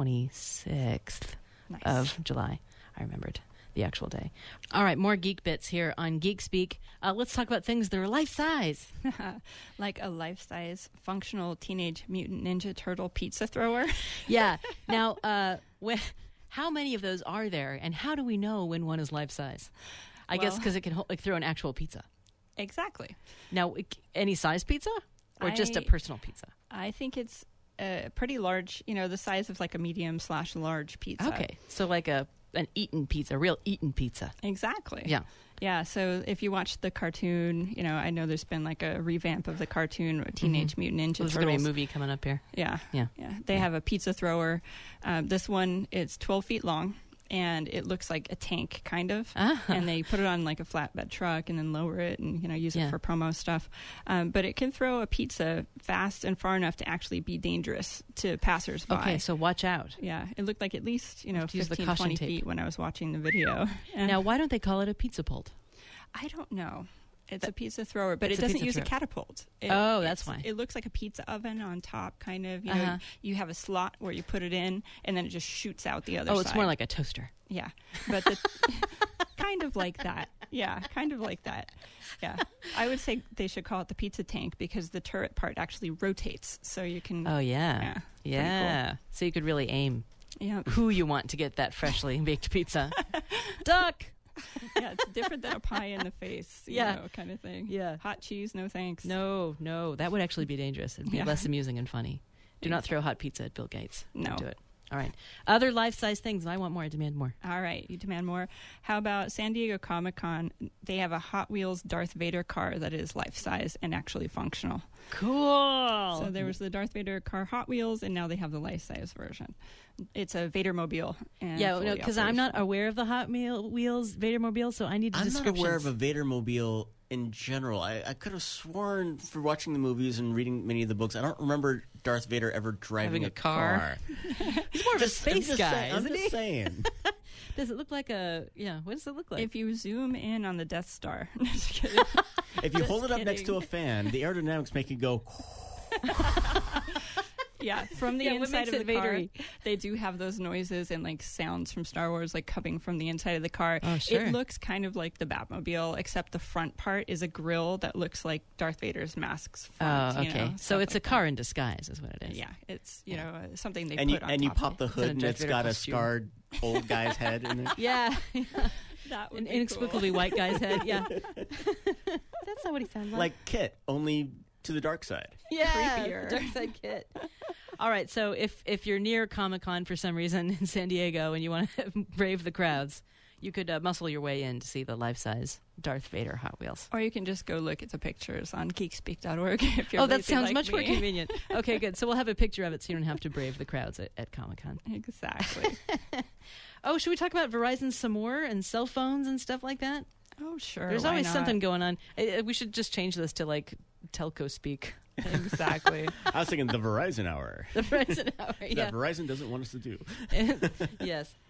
twenty-sixth Nice. of July. I remembered the actual day. All right, more geek bits here on Geek Speak. Uh, let's talk about things that are life size. Like a life-size functional Teenage Mutant Ninja Turtle pizza thrower. Yeah. Now, uh, wh- how many of those are there, and how do we know when one is life size? I guess Well- because it can hold, like throw an actual pizza. Exactly. Now, it- any size pizza, or just a I- personal pizza? I think it's a pretty large, you know, the size of like a medium slash large pizza. Okay, so like a an Eaton pizza, real Eaton pizza. Exactly. Yeah. Yeah, so if you watch the cartoon, you know, I know there's been like a revamp of the cartoon Teenage Mutant Ninja There's Turtles. going to be a movie coming up here. Yeah, Yeah. yeah. They have a pizza thrower. Um, this one is twelve feet long, and it looks like a tank, kind of. Ah. And they put it on like a flatbed truck and then lower it and, you know, use Yeah. it for promo stuff. Um, but it can throw a pizza fast and far enough to actually be dangerous to passersby. Okay, so watch out. Yeah, it looked like at least, you know, Have to use the fifteen, caution twenty tape. feet when I was watching the video. And Now, why don't they call it a pizza pult? I don't know. It's a pizza thrower, but It's it a doesn't pizza use thrower. a catapult. It- Oh, that's it's- why. It looks like a pizza oven on top, kind of. You Uh-huh. know, you have a slot where you put it in, and then it just shoots out the other Oh, side. it's more like a toaster. Yeah, but the, kind of like that. Yeah, kind of like that. Yeah, I would say they should call it the pizza tank because the turret part actually rotates, so you can. Oh, yeah. Yeah, pretty Yeah. So you could really aim Yeah, who you want to get that freshly baked pizza. Duck! yeah, it's different than a pie in the face. You Yeah. know, kind of thing. Yeah. Hot cheese, no thanks. No, no, that would actually be dangerous. It'd be Yeah. less amusing and funny. Do not throw hot pizza at Bill Gates. No. Don't do it. All right. Other life-size things. I want more. I demand more. All right, you demand more. How about San Diego Comic-Con? They have a Hot Wheels Darth Vader car that is life-size and actually functional. Cool. So there was the Darth Vader car Hot Wheels, and now they have the life-size version. It's a Vader-mobile. And yeah, no, fully because I'm not operational. aware of the Hot Meal Wheels Vadermobile, so I need the I'm not descriptions. aware of a Vadermobile in general. I, I could have sworn for watching the movies and reading many of the books, I don't remember Darth Vader ever driving Having a car. He's more of a Just- I'm space just guy, saying- I'm isn't just he? saying. Does it look like a? Yeah. What does it look like? If you zoom in on the Death Star, just kidding. If you Just hold it up next to kidding. a fan, the aerodynamics make it go. Yeah, from the Yeah, what inside makes of the it car, vadery? they do have those noises and like sounds from Star Wars, like coming from the inside of the car. Oh, sure. It looks kind of like the Batmobile, except the front part is a grill that looks like Darth Vader's mask's front. Oh, you okay. know, so stuff it's like a car in disguise, is what it that. is. Yeah, it's you know uh, something they and you put on and you top pop of the it. in a hood and Darth it's Vader got costume. a scarred old guy's head in it. Yeah. That would An be cool. inexplicably white guy's head. Yeah. That's not what he sounds like. Like Kit, only to the dark side. Yeah, creepier. the Dark Side Kit. All right, so if if you're near Comic Con for some reason in San Diego and you want to brave the crowds, you could uh, muscle your way in to see the life size Darth Vader Hot Wheels. Or you can just go look at the pictures on geekspeak dot org if you're Oh, that lazy sounds like much more me. convenient. Okay, good. So we'll have a picture of it so you don't have to brave the crowds at, at Comic Con. Exactly. Oh, should we talk about Verizon some more and cell phones and stuff like that? Oh, sure. There's why always not? something going on. Uh, We should just change this to like telco speak. Exactly. I was thinking the Verizon hour. The Verizon hour. That Yeah. Verizon doesn't want us to do. Yes.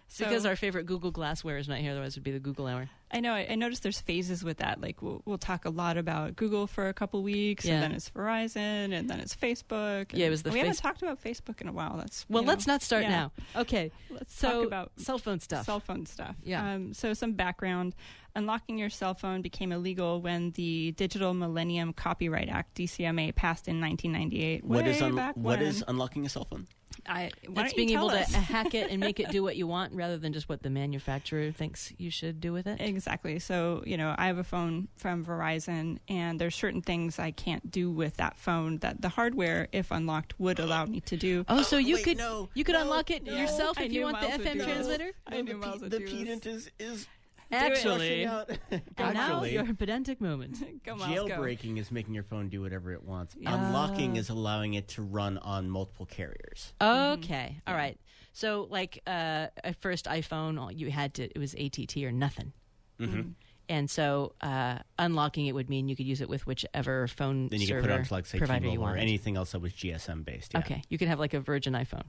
So, because our favorite Google Glassware is not here, otherwise it would be the Google Hour. I know. I, I noticed there's phases with that. Like we'll we'll talk a lot about Google for a couple weeks, Yeah. and then it's Verizon, and then it's Facebook. Yeah, it and was the we face- haven't talked about Facebook in a while. That's Well, you let's know, not start yeah. now. Okay, Let's so talk about cell phone stuff. cell phone stuff. Yeah. Um, so some background: unlocking your cell phone became illegal when the Digital Millennium Copyright Act (D C M A) passed in nineteen ninety-eight. What Way is un- back what when. is unlocking a cell phone? I, why That's don't being you able tell to us? hack it and make it do what you want rather than just what the manufacturer thinks you should do with it. Exactly. So, you know, I have a phone from Verizon, and there's certain things I can't do with that phone that the hardware, if unlocked, would allow me to do. Oh, so you wait, could no, you could no, unlock it no. yourself I if you knew want the Miles F would M do this. transmitter? I knew the, Miles pe- would the do pedant this. is is Actually, rushing out. and now Actually, your pedantic moment. Go, Miles, go. jailbreaking is making your phone do whatever it wants. Yeah. Unlocking is allowing it to run on multiple carriers. Okay, all right. So, like uh, at first iPhone, all you had to it was A T T or nothing, Mm-hmm. and so uh, unlocking it would mean you could use it with whichever phone Then you can server put it onto like say provider you T-Mobile or wanted. anything else that was G S M based. Yeah. Okay, you could have like a Virgin iPhone.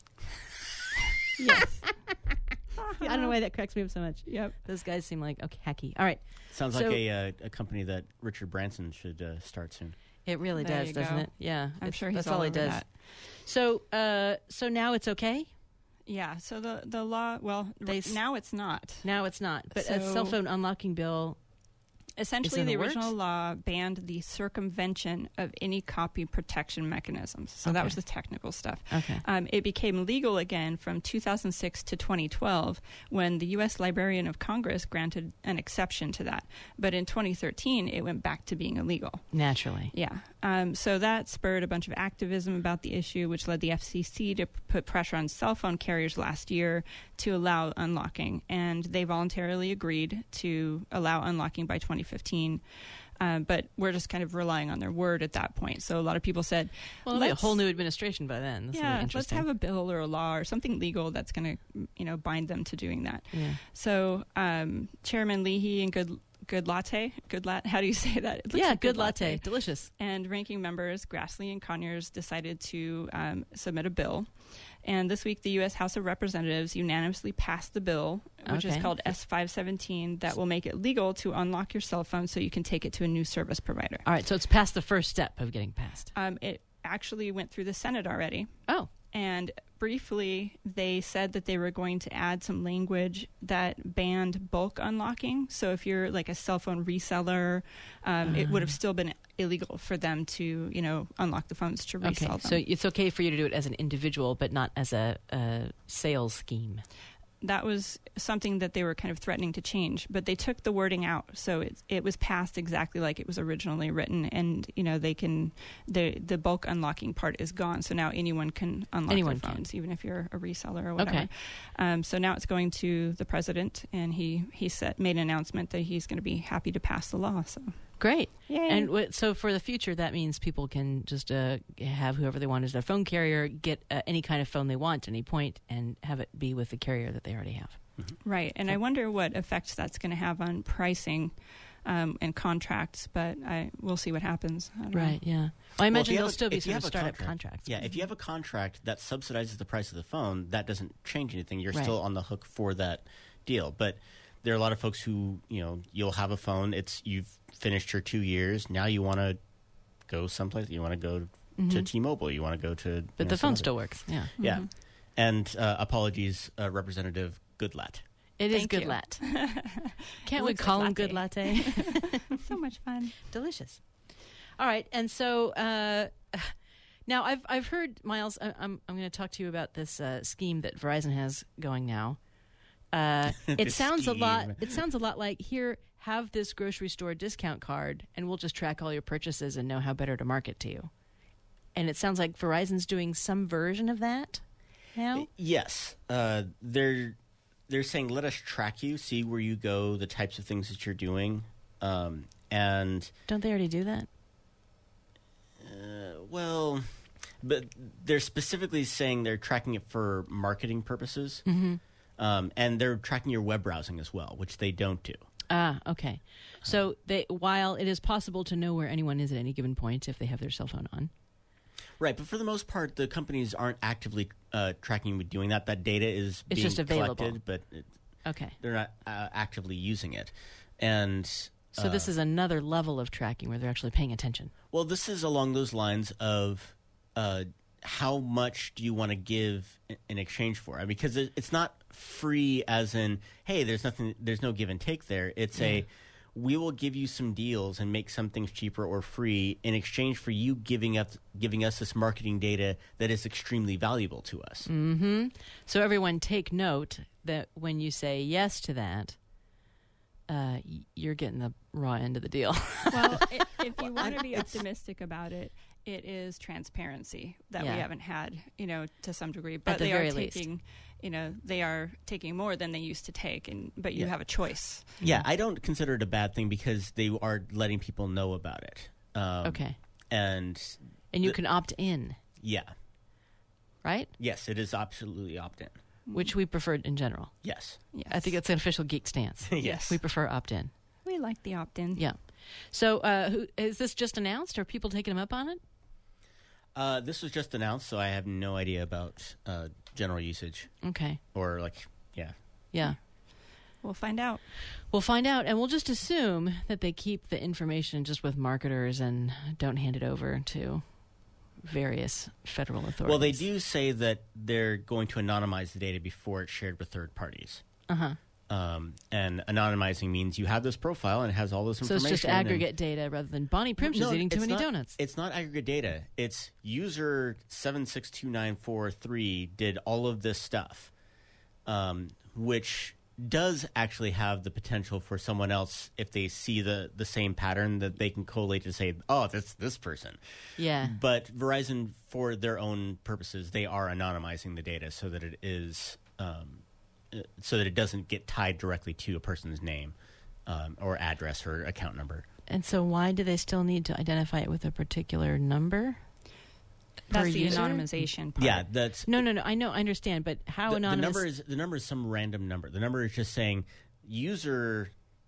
Yes. I don't know why that cracks me up so much. Yep. Those guys seem like okay, hacky. All right, Sounds So- like a uh, a company that Richard Branson should uh, start soon. it really There does, you doesn't go. it? Yeah, I'm it's- sure he's that's all all he over does. that. So, uh, so now it's okay. Yeah. So the, the law, well, They r- s- now it's not. Now it's not, but a So- cell phone unlocking bill. Essentially, in the, the original works? law banned the circumvention of any copy protection mechanisms. So that Okay. was the technical stuff. Okay. Um, it became legal again from two thousand six to twenty twelve when the U S Librarian of Congress granted an exception to that. But in twenty thirteen, it went back to being illegal. Naturally. Yeah. Um, so that spurred a bunch of activism about the issue, which led the F C C to p- put pressure on cell phone carriers last year to allow unlocking. And they voluntarily agreed to allow unlocking by twenty fifteen. Um, but we're just kind of relying on their word at that point. So a lot of people said, Well, it'll be a let's- whole new administration by then. This will be yeah, let's interesting. have a bill or a law or something legal that's going to, you know, bind them to doing that. Yeah. So um, Chairman Leahy and Good Good Latte, Good Lat, how do you say that? It looks Yeah, like good latte. Delicious. And ranking members Grassley and Conyers decided to um, submit a bill. And this week, the U S House of Representatives unanimously passed the bill, which Okay. is called S five seventeen, that will make it legal to unlock your cell phone so you can take it to a new service provider. All right, so it's past the first step of getting passed. Um, it actually went through the Senate already. Oh, And briefly, they said that they were going to add some language that banned bulk unlocking. So if you're like a cell phone reseller, um, it would have still been illegal for them to, you know, unlock the phones to okay. resell them. So it's okay for you to do it as an individual, but not as a, a sales scheme. That was something that they were kind of threatening to change, but they took the wording out, so it it was passed exactly like it was originally written, and you know they can the the bulk unlocking part is gone, so now anyone can unlock Anyone their can. phones, even if you're a reseller or whatever. Okay. Um, so now it's going to the president, and he he said made an announcement that he's going to be happy to pass the law. So Great. yay! And w- so for the future, that means people can just uh, have whoever they want as their phone carrier get uh, any kind of phone they want at any point and have it be with the carrier that they already have. Right, and I wonder what effects that's going to have on pricing um, and contracts, but I we'll see what happens. I don't know. Right, yeah. Well, I Well, imagine if you there'll have a- still be if you sort of have a startup contract- contracts. Yeah, if you have a contract that subsidizes the price of the phone, that doesn't change anything. You're Right. still on the hook for that deal. But there are a lot of folks who, you know, you'll have a phone. It's you've finished your two years. Now you want to go someplace. You want to go to T-Mobile. You want to go to. But you know, the some phone other- still works, yeah. Yeah, and uh, apologies, uh, Representative Goodlatte. It is Thank good you. lat. Can't It we looks call like him good latte? So much fun. Delicious. All right, and so uh, now I've I've heard, Miles. I, I'm I'm going to talk to you about this uh, scheme that Verizon has going now. Uh, it This sounds a lot. scheme. It sounds a lot like here. Have this grocery store discount card, and we'll just track all your purchases and know how better to market to you. And it sounds like Verizon's doing some version of that now. Yes, uh, they're they're saying let us track you, see where you go, the types of things that you're doing, um, and Don't they already do that? uh, well, but they're specifically saying they're tracking it for marketing purposes, Mm-hmm. um, and they're tracking your web browsing as well, which they don't do. Ah, okay. So they, while it is possible to know where anyone is at any given point if they have their cell phone on, Right, but for the most part, the companies aren't actively uh, tracking with doing that. That data is It's being just available. collected, but it, Okay. they're not uh, actively using it. And So this uh, is another level of tracking where they're actually paying attention. well, this is along those lines of uh, how much do you want to give in, in exchange for it? Because it, it's not free, as in, hey, there's nothing, there's no give and take there. It's a we will give you some deals and make some things cheaper or free in exchange for you giving us giving us this marketing data that is extremely valuable to us. Mm-hmm. So everyone take note that when you say yes to that, uh, y- you're getting the raw end of the deal. Well, i if you want to be optimistic about it, it is transparency that Yeah. we haven't had, you know, to some degree. But the they very are least. taking, you know, they are taking more than they used to take, and but you Yeah. have a choice. Yeah, I don't consider it a bad thing because they are letting people know about it. Um, Okay. And And you the- can opt in, yeah, right? yes, it is absolutely opt-in. Which we prefer in general. Yes. Yes. I think it's an official geek stance. Yes. We prefer opt-in. we like the opt-in. Yeah. So uh, who, is this just announced? Are people taking them up on it? Uh, this was just announced, so I have no idea about uh, general usage Okay. or like, yeah. Yeah. We'll find out. We'll find out, and we'll just assume that they keep the information just with marketers and don't hand it over to various federal authorities. Well, they do say that they're going to anonymize the data before it's shared with third parties. Uh-huh. Um, and anonymizing means you have this profile and it has all this So information. it's just and- aggregate data rather than Bonnie Prim's No, is eating too it's many not- donuts. It's not aggregate data. It's user seven six two nine four three did all of this stuff, um, which does actually have the potential for someone else, if they see the, the same pattern, that they can collate to say, oh, that's this person. Yeah. But Verizon, for their own purposes, they are anonymizing the data so that it is um, uh, so that it doesn't get tied directly to a person's name um, or address or account number. And so why do they still need to identify it with a particular number? per That's the user? anonymization part. Yeah, that's No, no, no. I know, I understand, but how the, the anonymous? number is the number is some random number. The number is just saying user.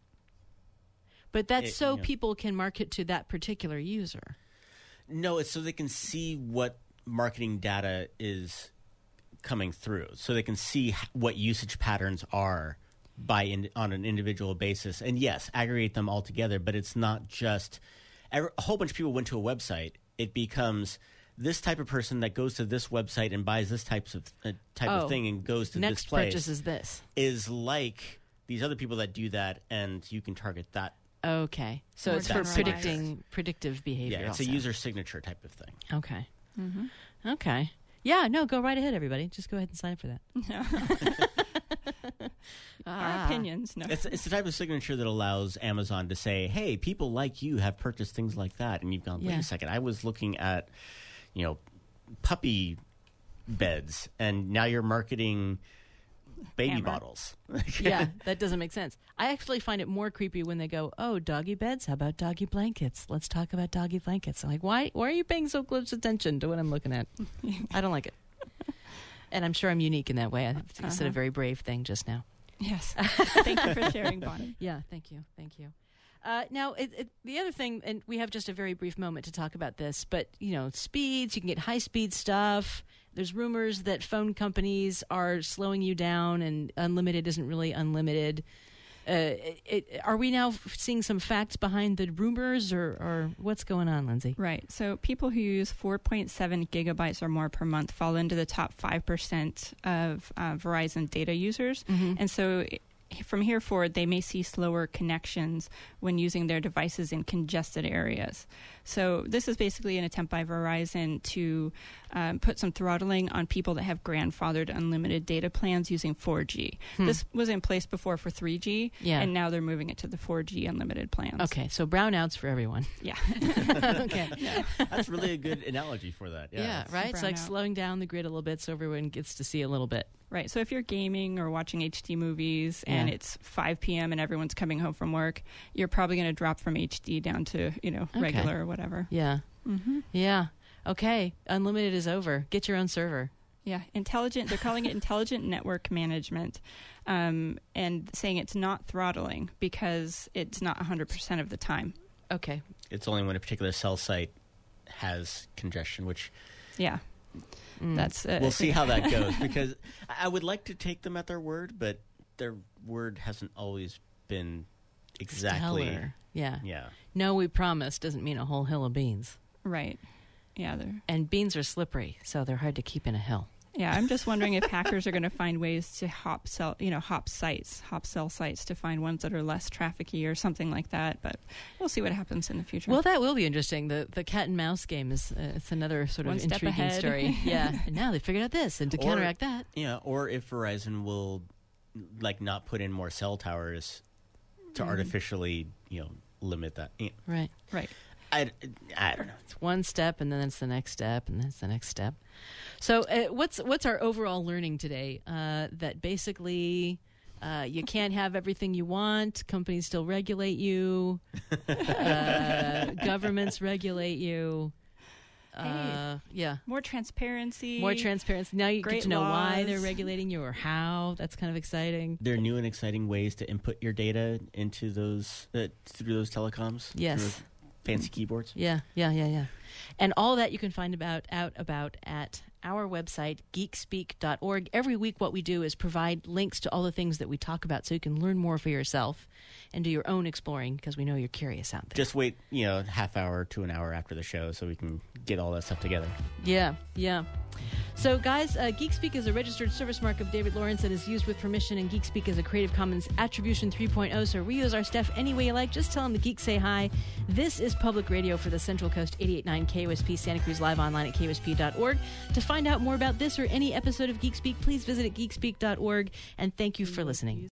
but that's it- so yeah. people can market to that particular user. No, it's so they can see what marketing data is coming through, so they can see h- what usage patterns are by in, on an individual basis. And yes, aggregate them all together. But it's not just every, a whole bunch of people went to a website. It becomes this type of person that goes to this website and buys this types of uh, type Oh, of thing and goes to Next this place purchase is this. is like these other people that do that, and you can target that. Okay, so More it's for generalized. predicting predictive behavior. Yeah, it's also. a user signature type of thing. Okay. Mm-hmm. Okay. Yeah. No. Go right ahead, everybody. Just go ahead and sign up for that. Our Ah. opinions, no. It's, it's the type of signature that allows Amazon to say, hey, people like you have purchased things like that. And you've gone, wait Yeah. a second, I was looking at, you know, puppy beds, and now you're marketing baby Camera. bottles. Yeah, that doesn't make sense. I actually find it more creepy when they go, "Oh, doggy beds. How about doggy blankets? Let's talk about doggy blankets." I'm like, "Why? Why are you paying so close attention to what I'm looking at?" I don't like it, and I'm sure I'm unique in that way. I said a Uh-huh. very brave thing just now. Yes. Thank you for sharing, Bonnie. Yeah, thank you, thank you. Uh, now, it, it, the other thing, and we have just a very brief moment to talk about this, but you know, speeds. You can get high-speed stuff. There's rumors that phone companies are slowing you down, and unlimited isn't really unlimited. Uh, it, it, are we now f- seeing some facts behind the rumors, or, or what's going on, Lindsay? Right. So people who use four point seven gigabytes or more per month fall into the top five percent of uh, Verizon data users. Mm-hmm. And so i- from here forward, they may see slower connections when using their devices in congested areas. So this is basically an attempt by Verizon to um, put some throttling on people that have grandfathered unlimited data plans using four G. Hmm. This was in place before for three G, Yeah. and now they're moving it to the four G unlimited plans. Okay, so brownouts for everyone. Yeah. Okay. That's really a good analogy for that. Yeah, Yeah, it's- right. It's like brownout. slowing down the grid a little bit so everyone gets to see a little bit. Right. So if you're gaming or watching H D movies and Yeah. it's five p.m. and everyone's coming home from work, you're probably going to drop from H D down to, you know, Okay. regular or whatever. Yeah, Mm-hmm. yeah. Okay, unlimited is over. Get your own server. Yeah. Intelligent. They're calling it intelligent network management, um, and saying it's not throttling because it's not one hundred percent of the time. Okay. It's only when a particular cell site has congestion, which Yeah. That's uh, We'll see how that goes, because I I would like to take them at their word, but their word hasn't always been exactly. Stellar. Yeah. Yeah. No, we promise doesn't mean a whole hill of beans. right. Yeah, they're And beans are slippery, so they're hard to keep in a hill. Yeah, I'm just wondering if hackers are going to find ways to hop sell, you know, hop sites, hop sell sites to find ones that are less trafficky or something like that. But we'll see what happens in the future. Well, that will be interesting. The the cat and mouse game is uh, it's another sort One of step intriguing ahead. story. Yeah, and now they figured out this, and to Or- counteract that, Yeah, or if Verizon will, like, not put in more cell towers to artificially, you know, limit that. Yeah. right? right. I, I don't know. It's one step, and then it's the next step, and then it's the next step. So, uh, what's what's our overall learning today? Uh, that basically. Uh, you can't have everything you want. Companies still regulate you. Uh, governments regulate you. Uh, yeah. More transparency. More transparency. Now you get Great to know why they're laws. regulating you or how. That's kind of exciting. There are new and exciting ways to input your data into those uh, through those telecoms. Yes. through those fancy keyboards. Yeah, yeah, yeah, yeah. And all that you can find about out about at our website, geek speak dot org. Every week what we do is provide links to all the things that we talk about so you can learn more for yourself and do your own exploring, because we know you're curious out there. Just wait, you know, half hour to an hour after the show so we can get all that stuff together. Yeah, yeah. So, guys, uh, GeekSpeak is a registered service mark of David Lawrence that is used with permission, and GeekSpeak is a Creative Commons Attribution three point oh, so reuse our stuff any way you like. Just tell them the geeks say hi. This is public radio for the Central Coast, eighty-eight point nine K O S P Santa Cruz, live online at K O S P dot org. To find out more about this or any episode of GeekSpeak, please visit at geek speak dot org, and thank you for listening.